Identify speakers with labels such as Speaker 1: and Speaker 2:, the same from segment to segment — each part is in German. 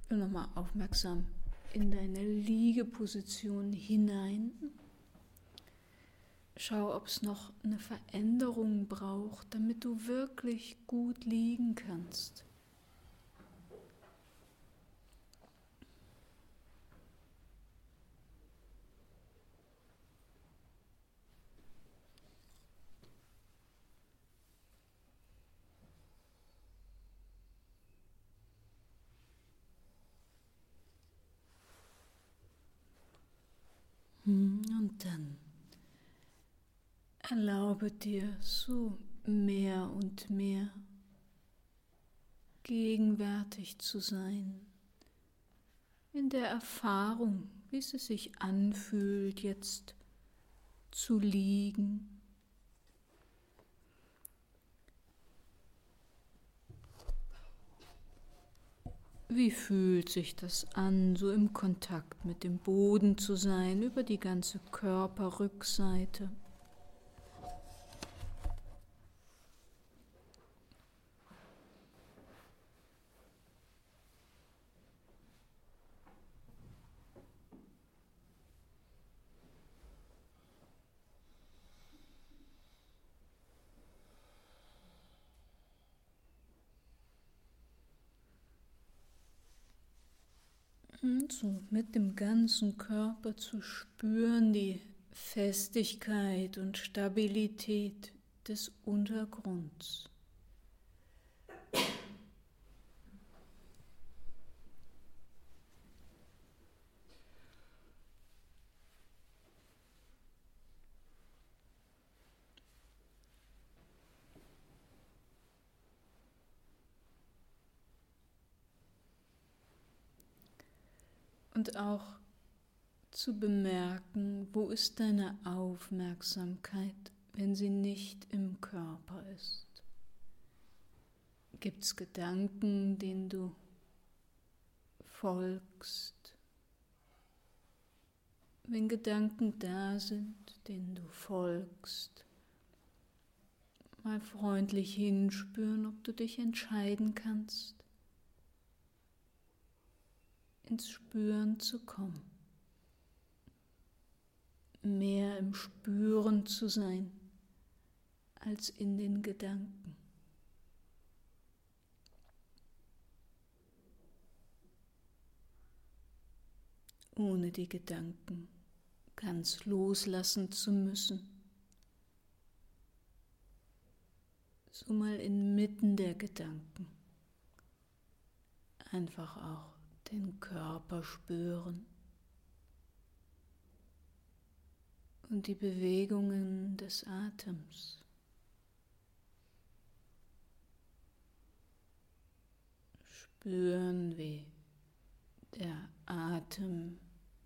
Speaker 1: Nochmal aufmerksam in deine Liegeposition hinein. Schau, ob es noch eine Veränderung braucht, damit du wirklich gut liegen kannst. Und dann erlaube dir so mehr und mehr gegenwärtig zu sein, in der Erfahrung, wie es sich anfühlt, jetzt zu liegen. Wie fühlt sich das an, so im Kontakt mit dem Boden zu sein, über die ganze Körperrückseite? Und so mit dem ganzen Körper zu spüren, die Festigkeit und Stabilität des Untergrunds. Und auch zu bemerken, wo ist deine Aufmerksamkeit, wenn sie nicht im Körper ist. Gibt es Gedanken, denen du folgst? Wenn Gedanken da sind, denen du folgst, mal freundlich hinspüren, ob du dich entscheiden kannst, ins Spüren zu kommen, mehr im Spüren zu sein, als in den Gedanken. Ohne die Gedanken ganz loslassen zu müssen. So mal inmitten der Gedanken einfach auch den Körper spüren und die Bewegungen des Atems. Spüren, wie der Atem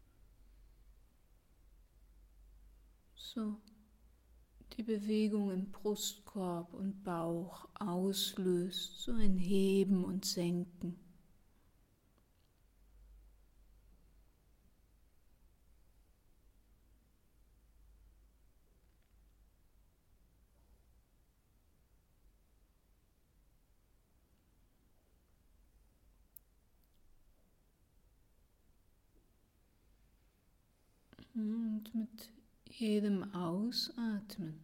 Speaker 1: so die Bewegung im Brustkorb und Bauch auslöst, so ein Heben und Senken. Und mit jedem Ausatmen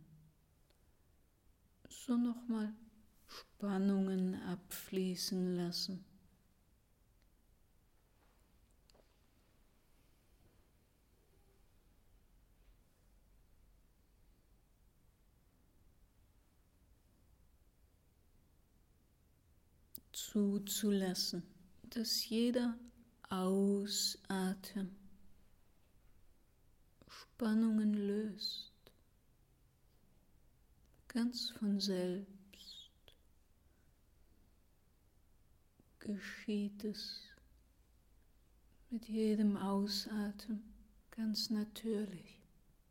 Speaker 1: so nochmal Spannungen abfließen lassen. Zuzulassen, dass jeder Ausatmen Spannungen löst, ganz von selbst geschieht es mit jedem Ausatmen ganz natürlich.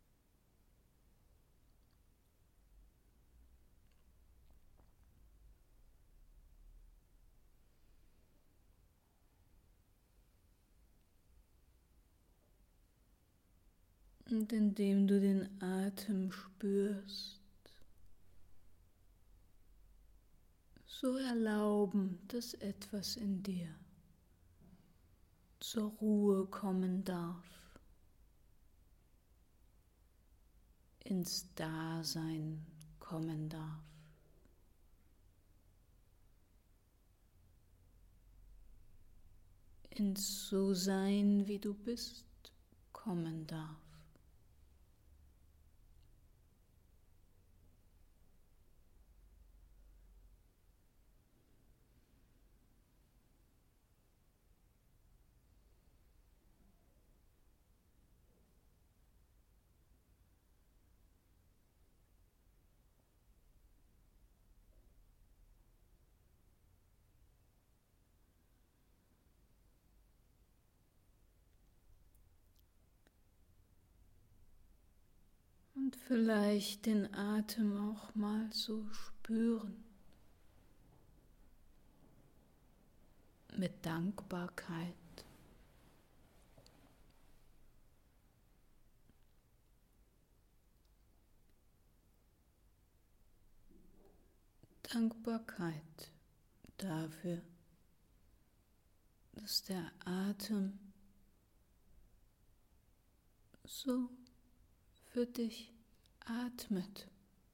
Speaker 1: Und indem du den Atem spürst, so erlauben, dass etwas in dir zur Ruhe kommen darf, ins Dasein kommen darf. Ins So-Sein, wie du bist, kommen darf. Und vielleicht den Atem auch mal so spüren. Mit Dankbarkeit. Dankbarkeit dafür, dass der Atem so für dich atmet.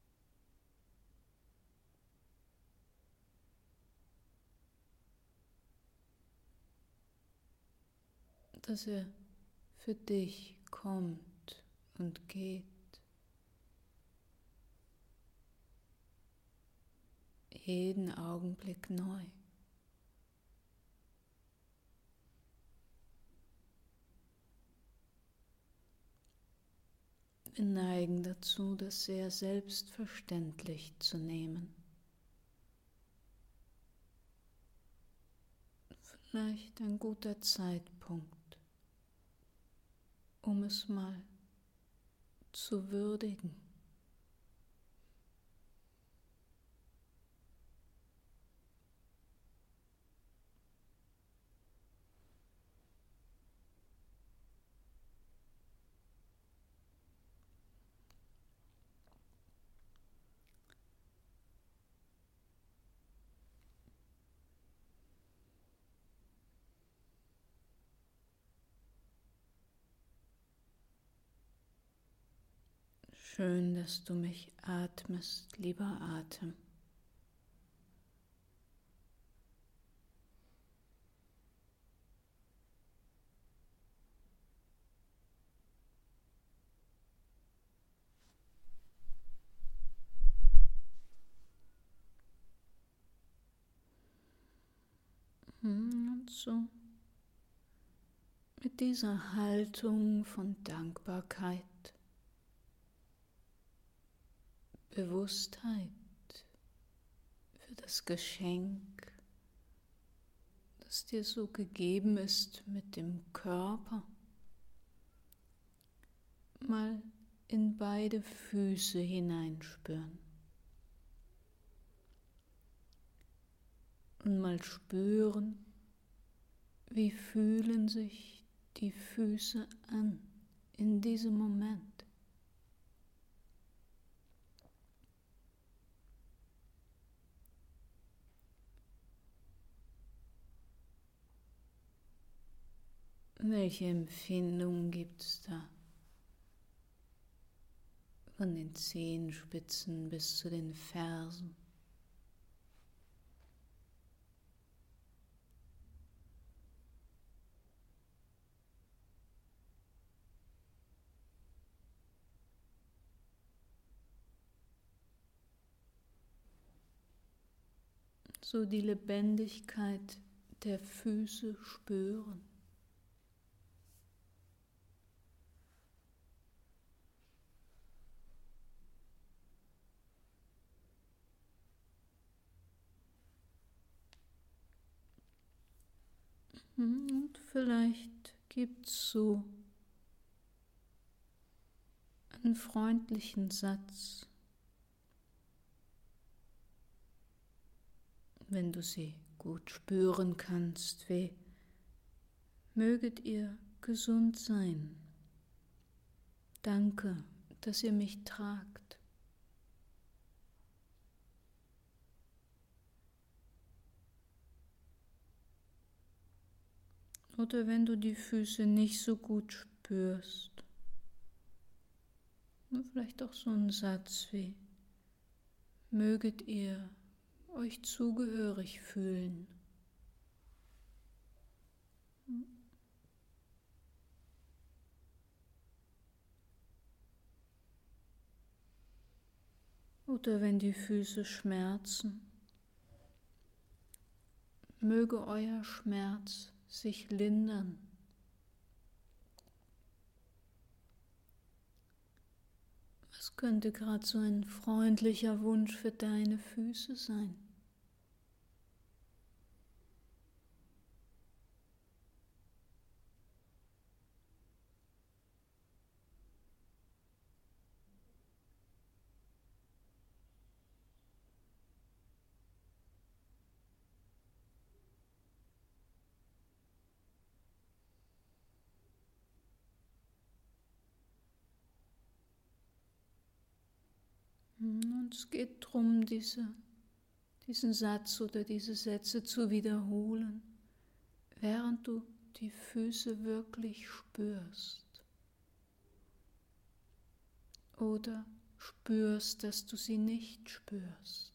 Speaker 1: Dass er für dich kommt und geht. Jeden Augenblick neu. Wir neigen dazu, das sehr selbstverständlich zu nehmen. Vielleicht ein guter Zeitpunkt, um es mal zu würdigen. Schön, dass du mich atmest, lieber Atem. Und so mit dieser Haltung von Dankbarkeit, Bewusstheit für das Geschenk, das dir so gegeben ist mit dem Körper, mal in beide Füße hineinspüren und mal spüren, wie fühlen sich die Füße an in diesem Moment. Welche Empfindungen gibt es da? Von den Zehenspitzen bis zu den Fersen. So die Lebendigkeit der Füße spüren. Und vielleicht gibt es so einen freundlichen Satz, wenn du sie gut spüren kannst, wie: Möget ihr gesund sein. Danke, dass ihr mich tragt. Oder wenn du die Füße nicht so gut spürst, vielleicht auch so ein Satz wie: Möget ihr euch zugehörig fühlen. Oder wenn die Füße schmerzen, möge euer Schmerz sich lindern. Was könnte gerade so ein freundlicher Wunsch für deine Füße sein? Und es geht darum, diesen Satz oder diese Sätze zu wiederholen, während du die Füße wirklich spürst. Oder spürst, dass du sie nicht spürst.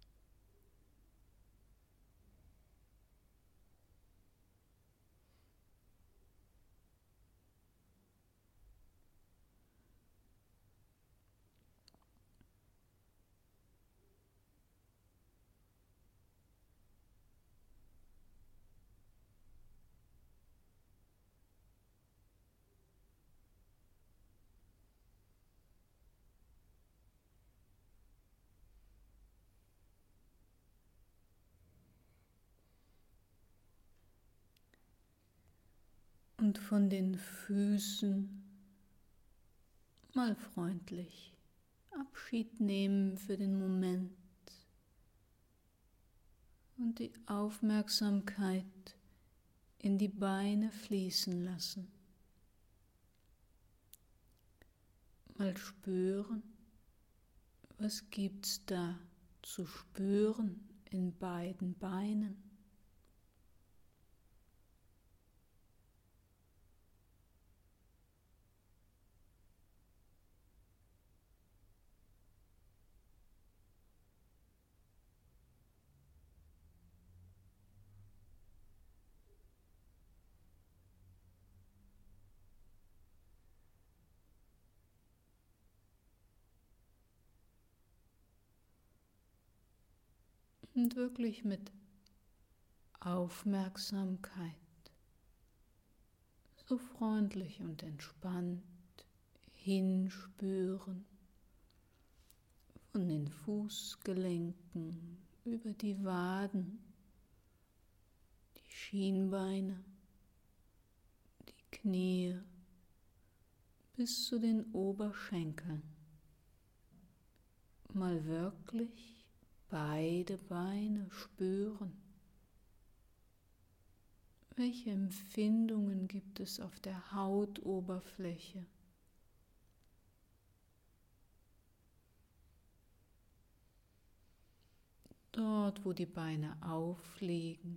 Speaker 1: Und von den Füßen mal freundlich Abschied nehmen für den Moment und die Aufmerksamkeit in die Beine fließen lassen. Mal spüren, was gibt's da zu spüren in beiden Beinen. Und wirklich mit Aufmerksamkeit, so freundlich und entspannt hinspüren, von den Fußgelenken über die Waden, die Schienbeine, die Knie bis zu den Oberschenkeln. Mal wirklich beide Beine spüren. Welche Empfindungen gibt es auf der Hautoberfläche? Dort, wo die Beine aufliegen.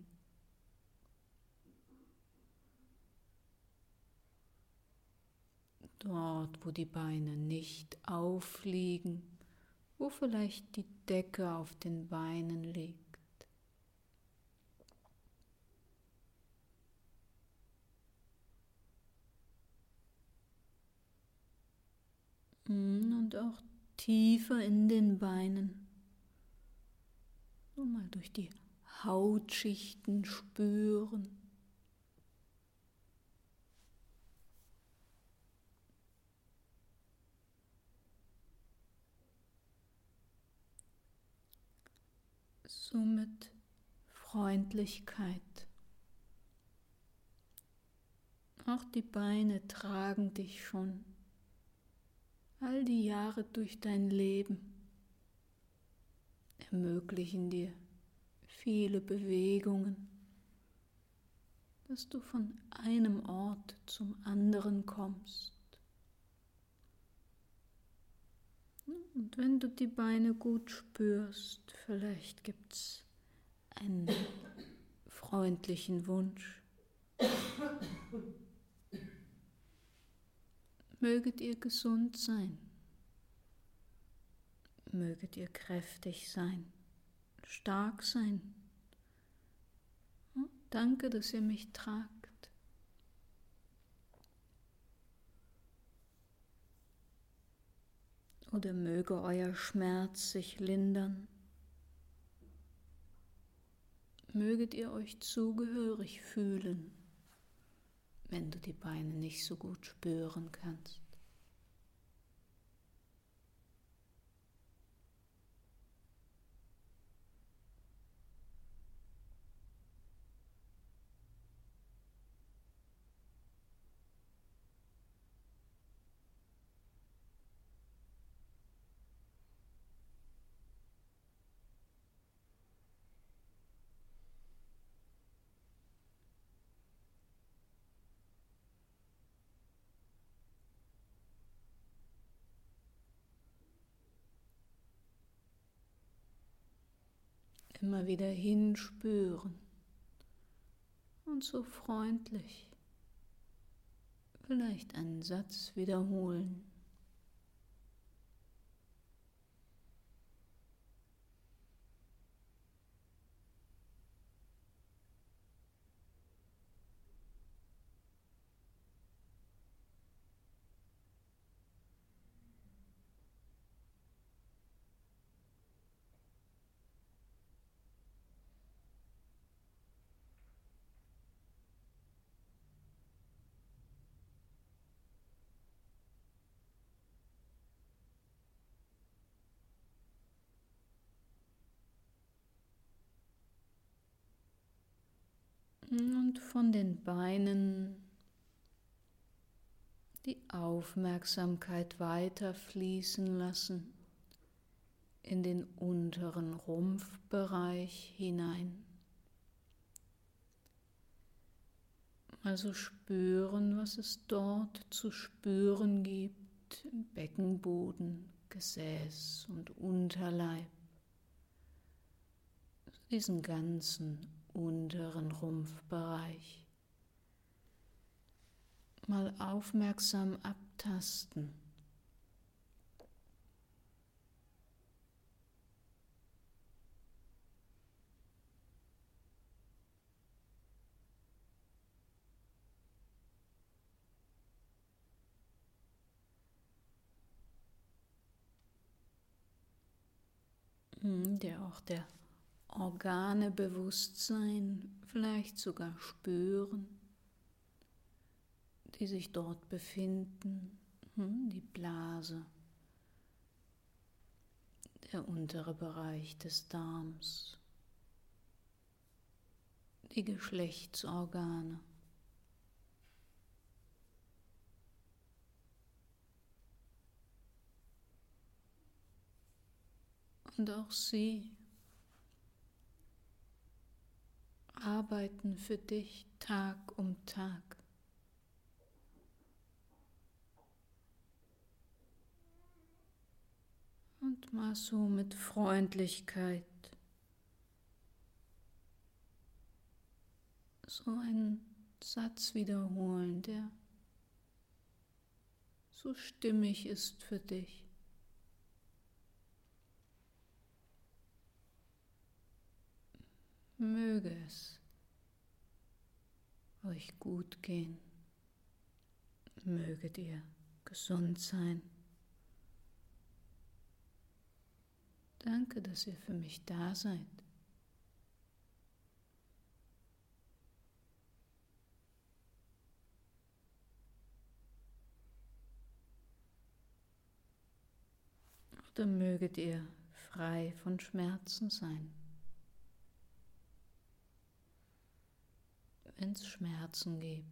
Speaker 1: Dort, wo die Beine nicht aufliegen, wo vielleicht die Decke auf den Beinen liegt. Und auch tiefer in den Beinen. Nur mal durch die Hautschichten spüren. So mit Freundlichkeit. Auch die Beine tragen dich schon all die Jahre durch dein Leben, ermöglichen dir viele Bewegungen, dass du von einem Ort zum anderen kommst. Und wenn du die Beine gut spürst, vielleicht gibt es einen freundlichen Wunsch, Möget ihr gesund sein, möget ihr kräftig sein, stark sein. Danke, dass ihr mich tragt. Oder möge euer Schmerz sich lindern. Möget ihr euch zugehörig fühlen, wenn du die Beine nicht so gut spüren kannst. Immer wieder hinspüren und so freundlich vielleicht einen Satz wiederholen. Und von den Beinen die Aufmerksamkeit weiter fließen lassen in den unteren Rumpfbereich hinein. Also spüren, was es dort zu spüren gibt im Beckenboden, Gesäß und Unterleib. Diesen ganzen unteren Rumpfbereich. Mal aufmerksam abtasten. Der Organe Bewusstsein, vielleicht sogar spüren, die sich dort befinden, die Blase, der untere Bereich des Darms, die Geschlechtsorgane. Und auch sie arbeiten für dich Tag um Tag. Und mal so mit Freundlichkeit so einen Satz wiederholen, der so stimmig ist für dich. Möge es euch gut gehen, möget ihr gesund sein. Danke, dass ihr für mich da seid. Oder möget ihr frei von Schmerzen sein. Wenn es Schmerzen gibt.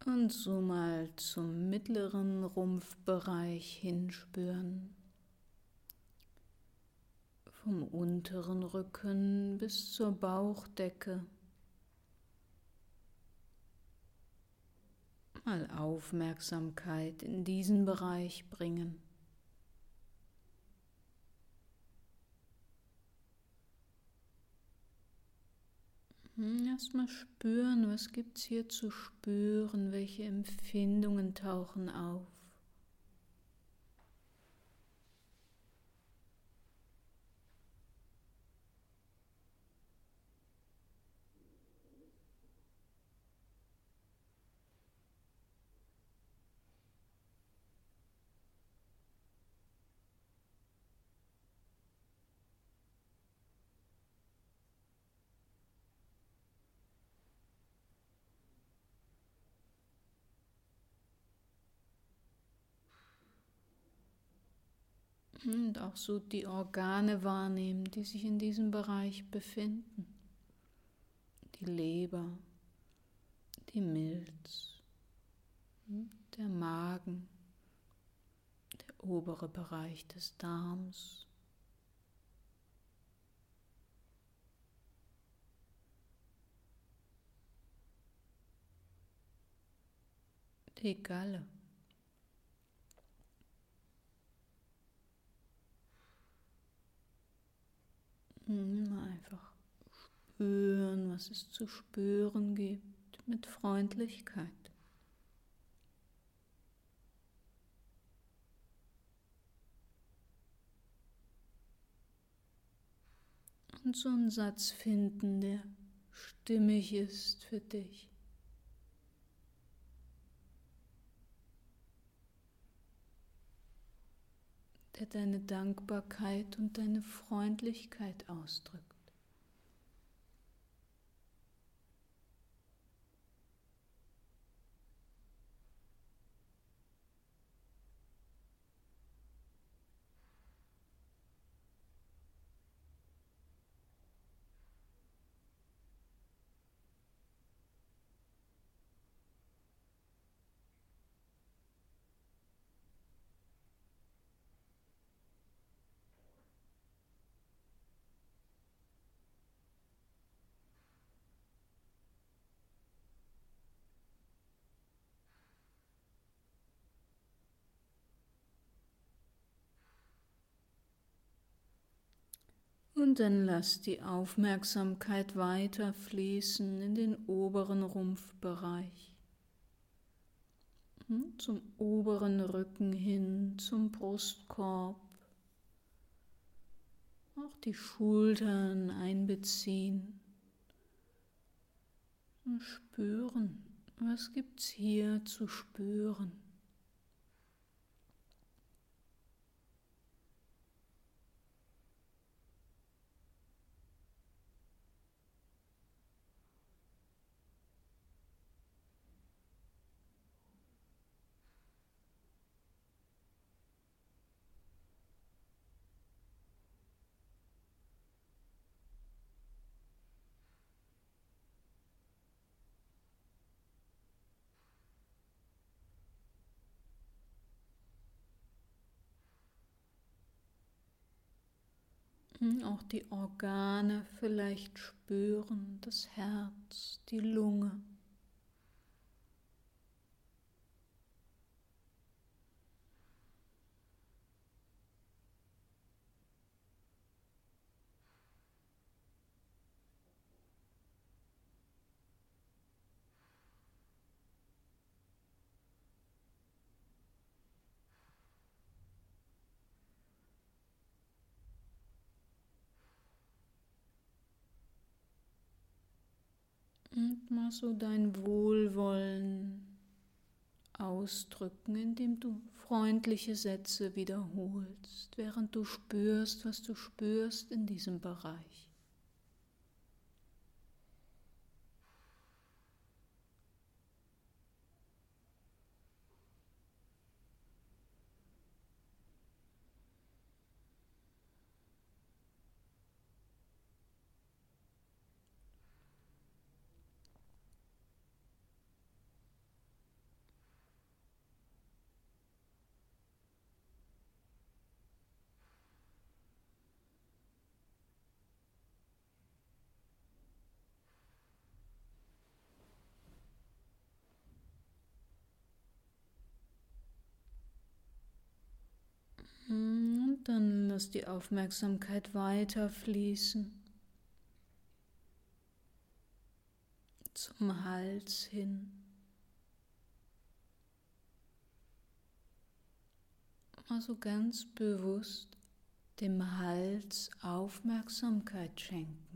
Speaker 1: Und so mal zum mittleren Rumpfbereich hinspüren. Vom unteren Rücken bis zur Bauchdecke. Mal Aufmerksamkeit in diesen Bereich bringen. Erstmal spüren, was gibt es hier zu spüren, welche Empfindungen tauchen auf. Und auch so die Organe wahrnehmen, die sich in diesem Bereich befinden. Die Leber, die Milz, der Magen, der obere Bereich des Darms. Die Galle. Einfach spüren, was es zu spüren gibt, mit Freundlichkeit. Und so einen Satz finden, der stimmig ist für dich. Der deine Dankbarkeit und deine Freundlichkeit ausdrückt. Und dann lass die Aufmerksamkeit weiter fließen in den oberen Rumpfbereich, zum oberen Rücken hin, zum Brustkorb. Auch die Schultern einbeziehen und spüren, was gibt's hier zu spüren. Auch die Organe vielleicht spüren, das Herz, die Lunge. Und mal so dein Wohlwollen ausdrücken, indem du freundliche Sätze wiederholst, während du spürst, was du spürst in diesem Bereich. Und dann lass die Aufmerksamkeit weiter fließen zum Hals hin. Also ganz bewusst dem Hals Aufmerksamkeit schenken.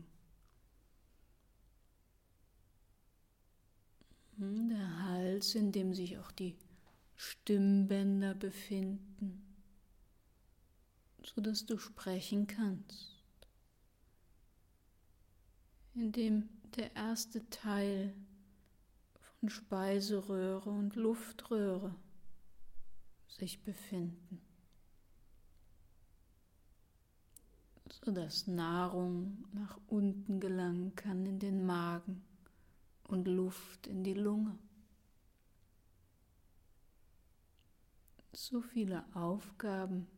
Speaker 1: Der Hals, in dem sich auch die Stimmbänder befinden, sodass du sprechen kannst, in dem der erste Teil von Speiseröhre und Luftröhre sich befinden, sodass Nahrung nach unten gelangen kann in den Magen und Luft in die Lunge. So viele Aufgaben.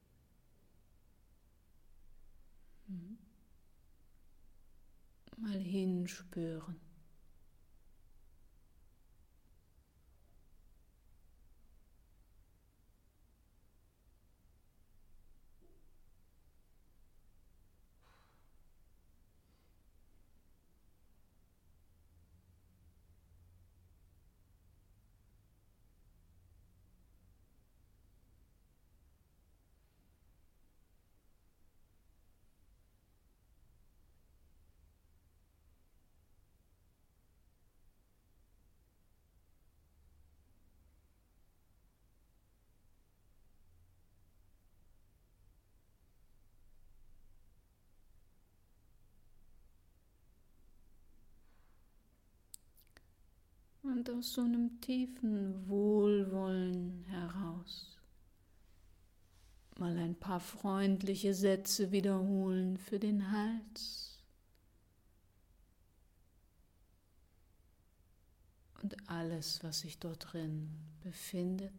Speaker 1: Mal hinspüren. Und aus so einem tiefen Wohlwollen heraus mal ein paar freundliche Sätze wiederholen für den Hals und alles, was sich dort drin befindet.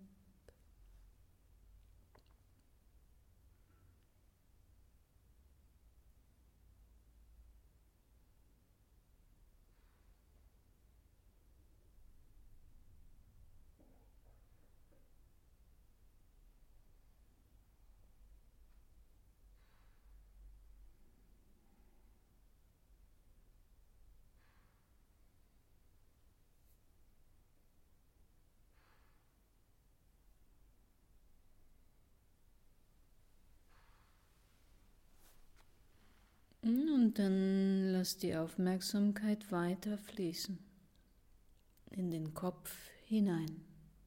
Speaker 1: Und dann lass die Aufmerksamkeit weiter fließen in den Kopf hinein.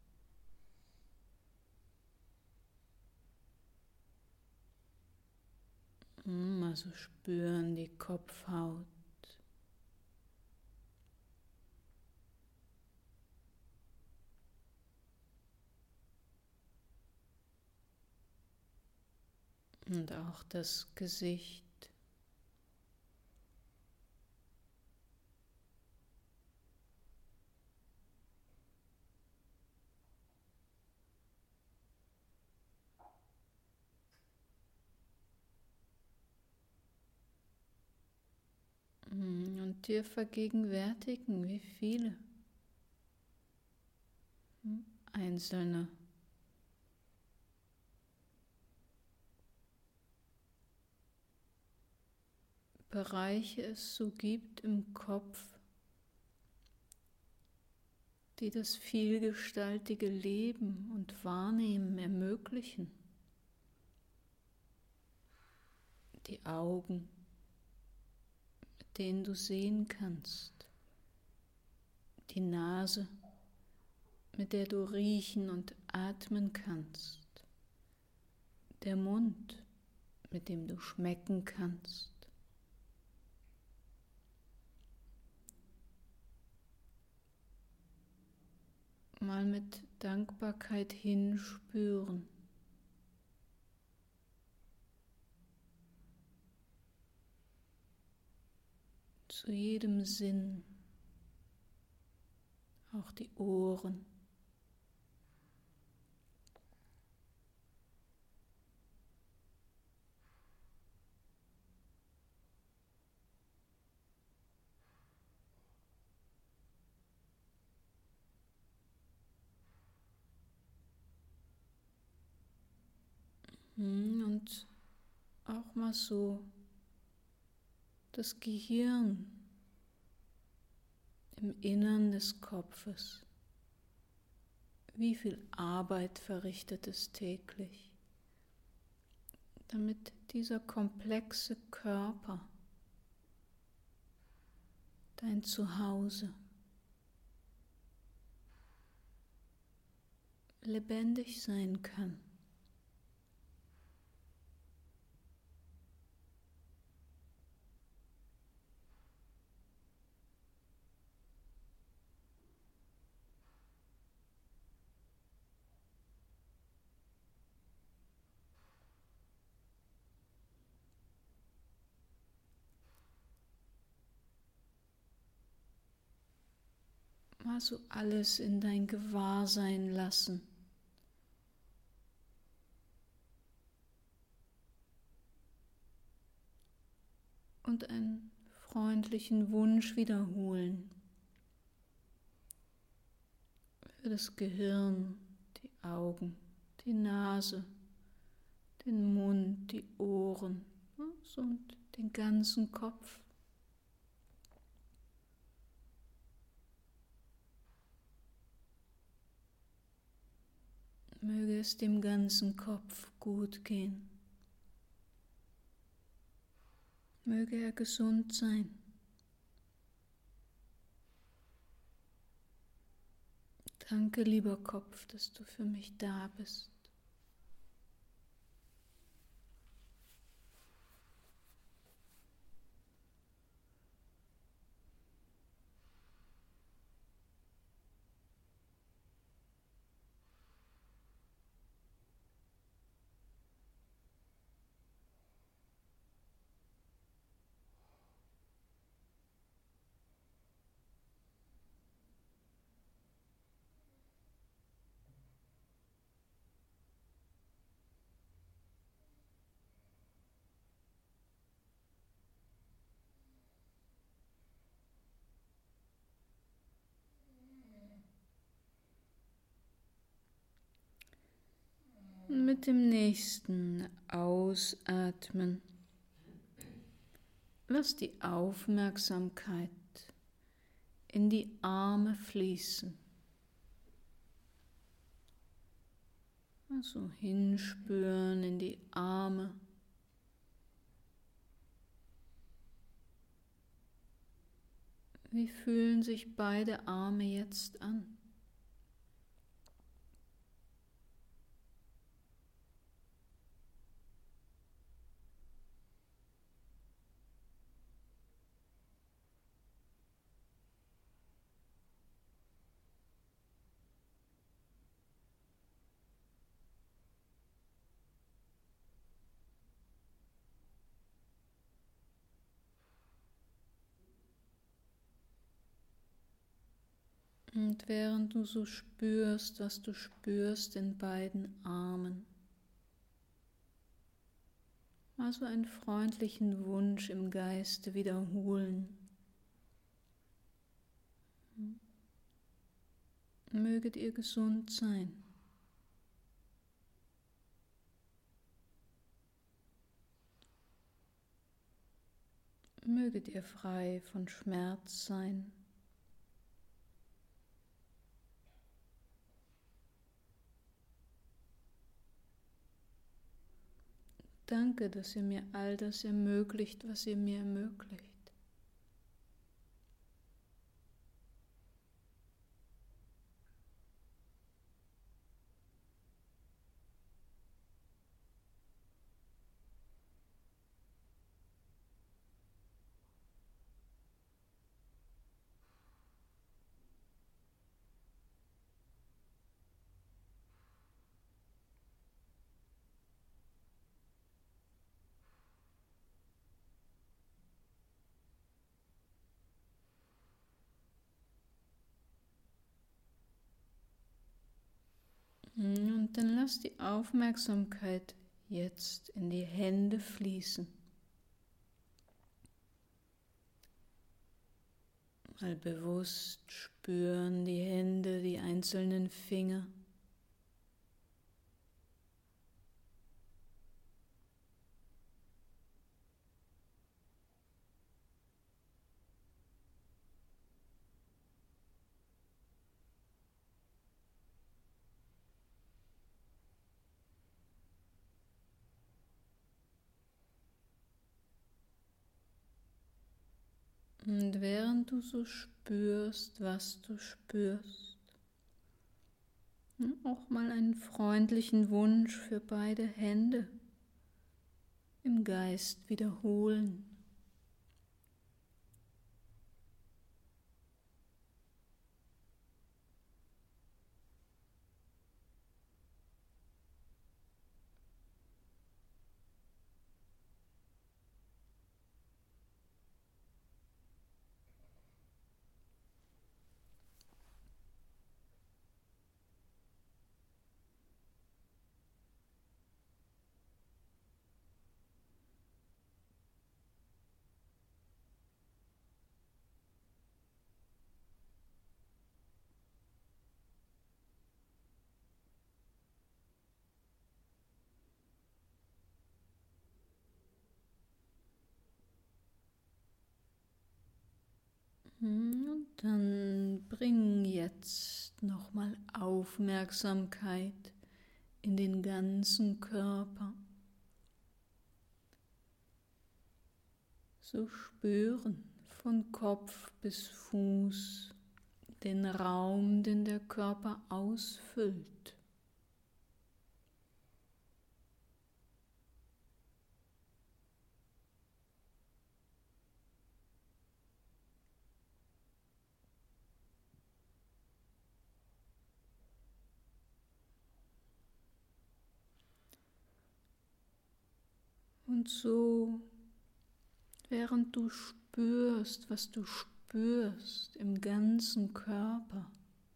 Speaker 1: Also spüren die Kopfhaut. Und auch das Gesicht. Und dir vergegenwärtigen, wie viele einzelne Bereiche es so gibt im Kopf, die das vielgestaltige Leben und Wahrnehmen ermöglichen. Die Augen, mit denen du sehen kannst. Die Nase, mit der du riechen und atmen kannst. Der Mund, mit dem du schmecken kannst. Mal mit Dankbarkeit hinspüren. Zu jedem Sinn, auch die Ohren. Und auch mal so das Gehirn im Innern des Kopfes. Wie viel Arbeit verrichtet es täglich, damit dieser komplexe Körper, dein Zuhause, lebendig sein kann. Mal so alles in dein Gewahrsein lassen. Und einen freundlichen Wunsch wiederholen. Für das Gehirn, die Augen, die Nase, den Mund, die Ohren und den ganzen Kopf. Möge es dem ganzen Kopf gut gehen. Möge er gesund sein. Danke, lieber Kopf, dass du für mich da bist. Und mit dem nächsten Ausatmen lass die Aufmerksamkeit in die Arme fließen. Also hinspüren in die Arme. Wie fühlen sich beide Arme jetzt an? Und während du so spürst, was du spürst in beiden Armen, mal so einen freundlichen Wunsch im Geiste wiederholen. Möget ihr gesund sein. Möget ihr frei von Schmerz sein. Danke, dass ihr mir all das ermöglicht, was ihr mir ermöglicht. Und dann lass die Aufmerksamkeit jetzt in die Hände fließen. Mal bewusst spüren die Hände, die einzelnen Finger. Und während du so spürst, was du spürst, auch mal einen freundlichen Wunsch für beide Hände im Geist wiederholen. Und dann bring jetzt nochmal Aufmerksamkeit in den ganzen Körper. So spüren von Kopf bis Fuß den Raum, den der Körper ausfüllt. Und so, während du spürst, was du spürst im ganzen Körper,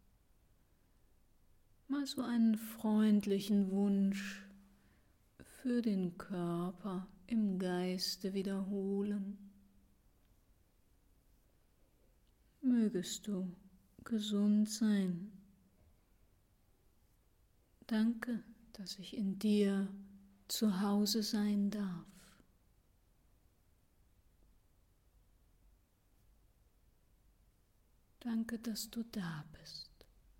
Speaker 1: mal so einen freundlichen Wunsch für den Körper im Geiste wiederholen. Mögest du gesund sein. Danke, dass ich in dir zu Hause sein darf. Danke, dass du da bist.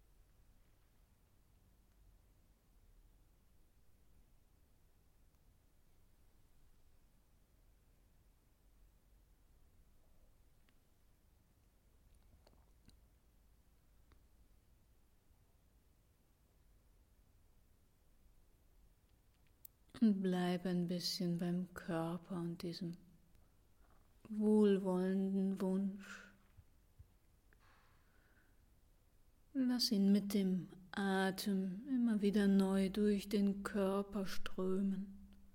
Speaker 1: Und bleib ein bisschen beim Körper und diesem wohlwollenden Wunsch. Lass ihn mit dem Atem immer wieder neu durch den Körper strömen,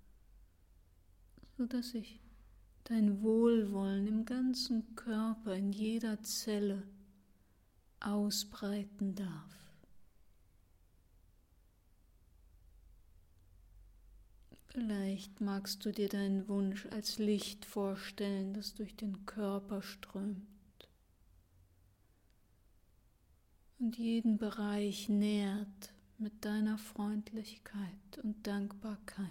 Speaker 1: sodass sich dein Wohlwollen im ganzen Körper, in jeder Zelle ausbreiten darf. Vielleicht magst du dir deinen Wunsch als Licht vorstellen, das durch den Körper strömt und jeden Bereich nährt mit deiner Freundlichkeit und Dankbarkeit.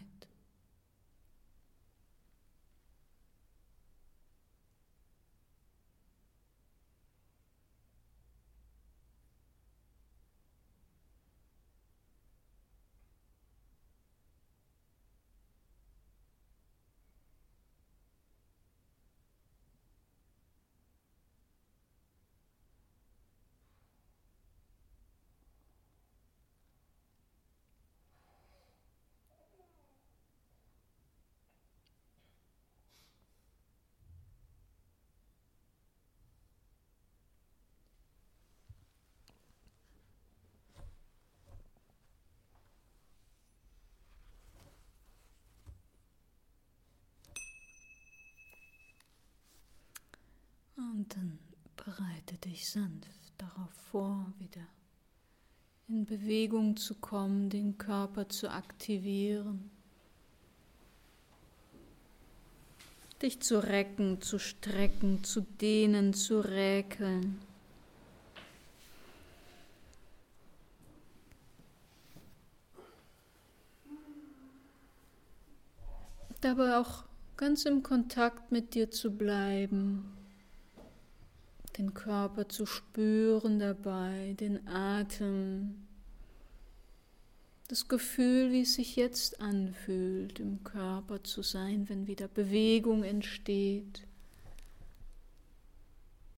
Speaker 1: Und dann bereite dich sanft darauf vor, wieder in Bewegung zu kommen, den Körper zu aktivieren, dich zu recken, zu strecken, zu dehnen, zu räkeln. Dabei auch ganz im Kontakt mit dir zu bleiben, den Körper zu spüren dabei, den Atem, das Gefühl, wie es sich jetzt anfühlt, im Körper zu sein, wenn wieder Bewegung entsteht.